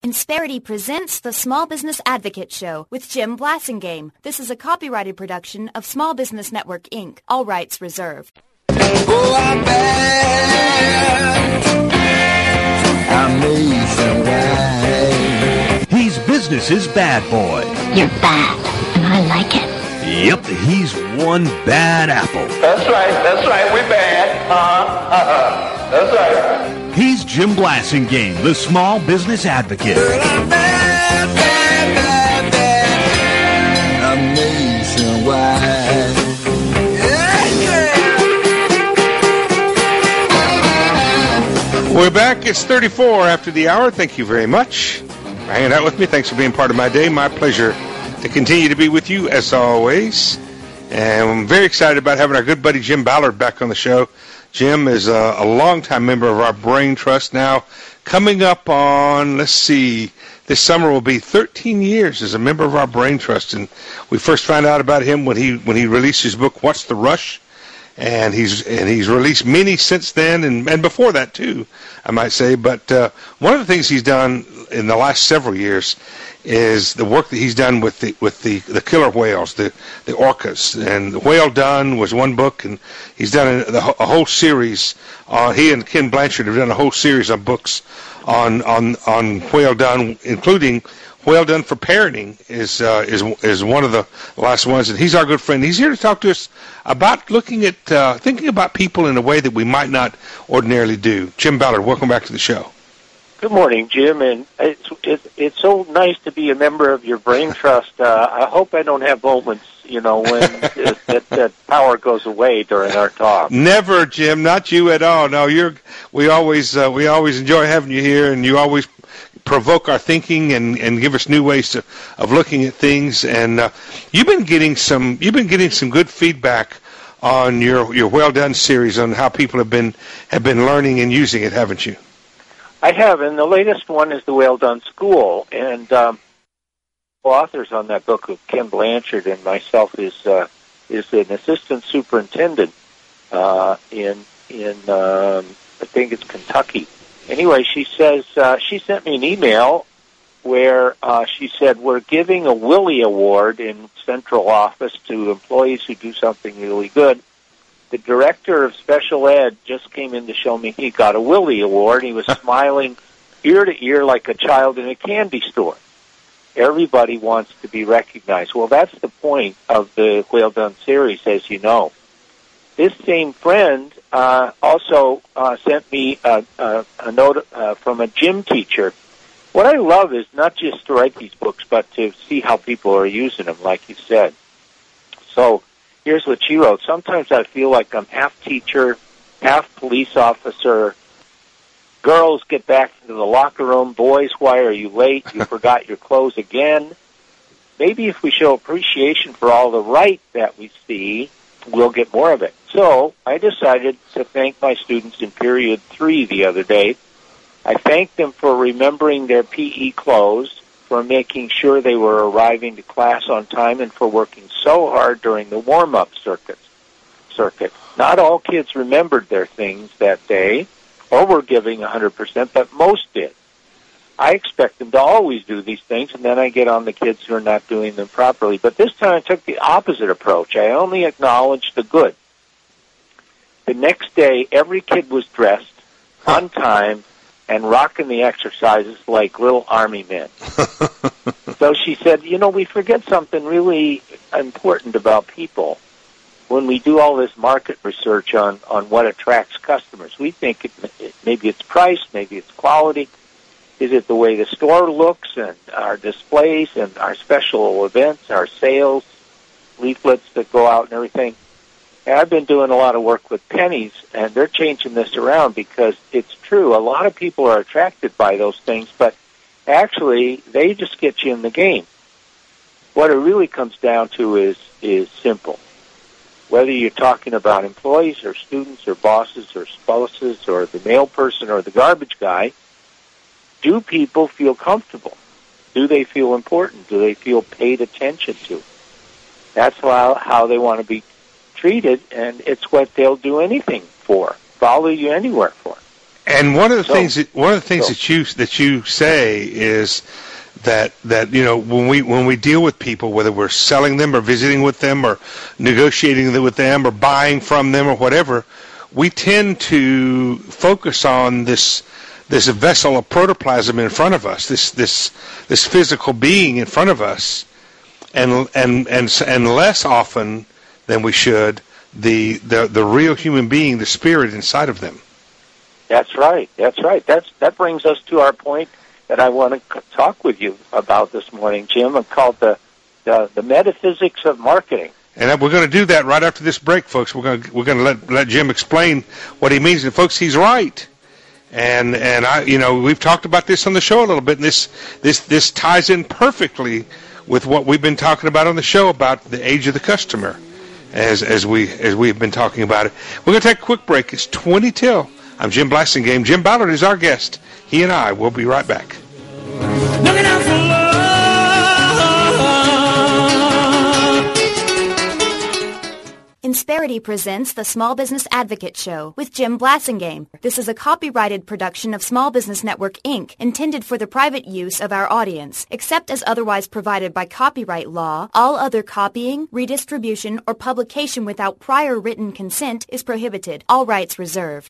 Insperity presents the Small Business Advocate Show with Jim Blasingame. This is a copyrighted production of Small Business Network, Inc. All rights reserved. Oh, I'm bad. I'm nationwide. He's business's bad boy. You're bad, and I like it. Yep, he's one bad apple. That's right, we're bad. That's right. He's Jim Blasingame, the Small Business Advocate. But I'm bad, bad, bad, bad. I'm nationwide. Yeah. We're back. It's 34 after the hour. Thank you very much for hanging out with me. Thanks for being part of my day. My pleasure to continue to be with you, as always. And I'm very excited about having our good buddy Jim Ballard back on the show. Jim is a longtime member of our Brain Trust now. Coming up on, let's see, this summer will be 13 years as a member of our Brain Trust. And we first found out about him when he released his book, What's the Rush? And he's released many since then, and before that too, I might say. But one of the things he's done in the last several years is the work that he's done with the killer whales, the orcas. And Whale Done was one book, and he's done a whole series. He and Ken Blanchard have done a whole series of books on Whale Done, including Whale Done for Parenting is one of the last ones. And he's our good friend. He's here to talk to us about looking at thinking about people in a way that we might not ordinarily do. Jim Ballard, welcome back to the show. Good morning, Jim, and it's so nice to be a member of your Brain Trust. I hope I don't have moments, when that power goes away during our talk. Never, Jim, not you at all. No, we always enjoy having you here, and you always provoke our thinking and give us new ways of looking at things. And you've been getting some good feedback on your Well Done series on how people have been learning and using it, haven't you? I have, and the latest one is the Whale Done School, and authors on that book of Ken Blanchard and myself is an assistant superintendent in I think it's Kentucky. Anyway, she says she sent me an email where she said we're giving a Willie Award in central office to employees who do something really good. The director of special ed just came in to show me he got a Willie Award. He was smiling ear to ear like a child in a candy store. Everybody wants to be recognized. Well, that's the point of the Whale Done series, as you know. This same friend also sent me a note from a gym teacher. What I love is not just to write these books, but to see how people are using them, like you said. So here's what she wrote. Sometimes I feel like I'm half teacher, half police officer. Girls, get back into the locker room. Boys, why are you late? You forgot your clothes again. Maybe if we show appreciation for all the right that we see, we'll get more of it. So I decided to thank my students in period 3 the other day. I thanked them for remembering their PE clothes, for making sure they were arriving to class on time, and for working so hard during the warm-up circuit. Not all kids remembered their things that day or were giving 100%, but most did. I expect them to always do these things, and then I get on the kids who are not doing them properly. But this time I took the opposite approach. I only acknowledged the good. The next day, every kid was dressed on time and rocking the exercises like little army men. So she said, we forget something really important about people when we do all this market research on what attracts customers. We think maybe it's price, maybe it's quality. Is it the way the store looks and our displays and our special events, our sales, leaflets that go out and everything? And I've been doing a lot of work with Pennies, and they're changing this around because it's true. A lot of people are attracted by those things, but actually they just get you in the game. What it really comes down to is simple. Whether you're talking about employees or students or bosses or spouses or the mail person or the garbage guy, do people feel comfortable? Do they feel important? Do they feel paid attention to? That's how they want to be treated, and it's what they'll do anything for, follow you anywhere for. And one of the things that you say is that when we deal with people, whether we're selling them or visiting with them or negotiating with them or buying from them or whatever, we tend to focus on this vessel of protoplasm in front of us, this physical being in front of us, and less often than we should the real human being, the spirit inside of them. That's right. That brings us to our point that I want to talk with you about this morning, Jim, called the metaphysics of marketing. And we're going to do that right after this break, folks. We're going to let Jim explain what he means, and folks, he's right. And we've talked about this on the show a little bit, and this ties in perfectly with what we've been talking about on the show about the age of the customer, as we've been talking about it. We're going to take a quick break. It's 20 till. I'm Jim Blasingame. Jim Ballard is our guest. He and I will be right back. Looking out for love. Insperity presents the Small Business Advocate Show with Jim Blasingame. This is a copyrighted production of Small Business Network, Inc., intended for the private use of our audience. Except as otherwise provided by copyright law, all other copying, redistribution, or publication without prior written consent is prohibited. All rights reserved.